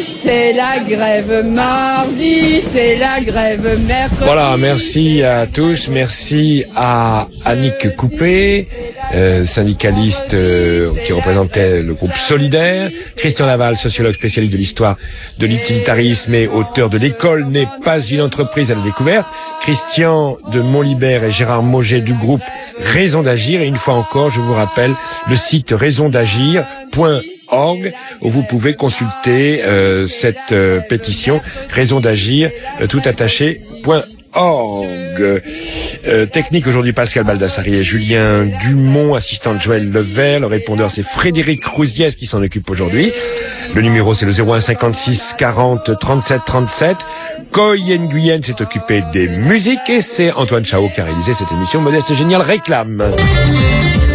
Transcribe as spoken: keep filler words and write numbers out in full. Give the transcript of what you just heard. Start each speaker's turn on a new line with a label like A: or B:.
A: c'est la grève mardi, c'est la grève mercredi.
B: Voilà, merci à tous, merci à Annick Coupé, euh, syndicaliste euh, qui représentait le groupe Solidaire, Christian Laval, sociologue spécialiste de l'histoire de l'utilitarisme et auteur de L'école n'est pas une entreprise à la découverte, Christian de Montlibert et Gérard Mauger du groupe Raison d'agir, et une fois encore, je vous rappelle, le site raison d'agir point org où vous pouvez consulter euh, cette euh, pétition raison d'agir euh, tout attaché point org. Euh, technique aujourd'hui Pascal Baldassari et Julien Dumont, assistant de Joël Levert. Le répondeur c'est Frédéric Rousiès qui s'en occupe aujourd'hui. Le numéro c'est le zéro un cinquante-six quarante trente-sept trente-sept. Coy Nguyen s'est occupé des musiques et c'est Antoine Chao qui a réalisé cette émission. Modeste Génial réclame.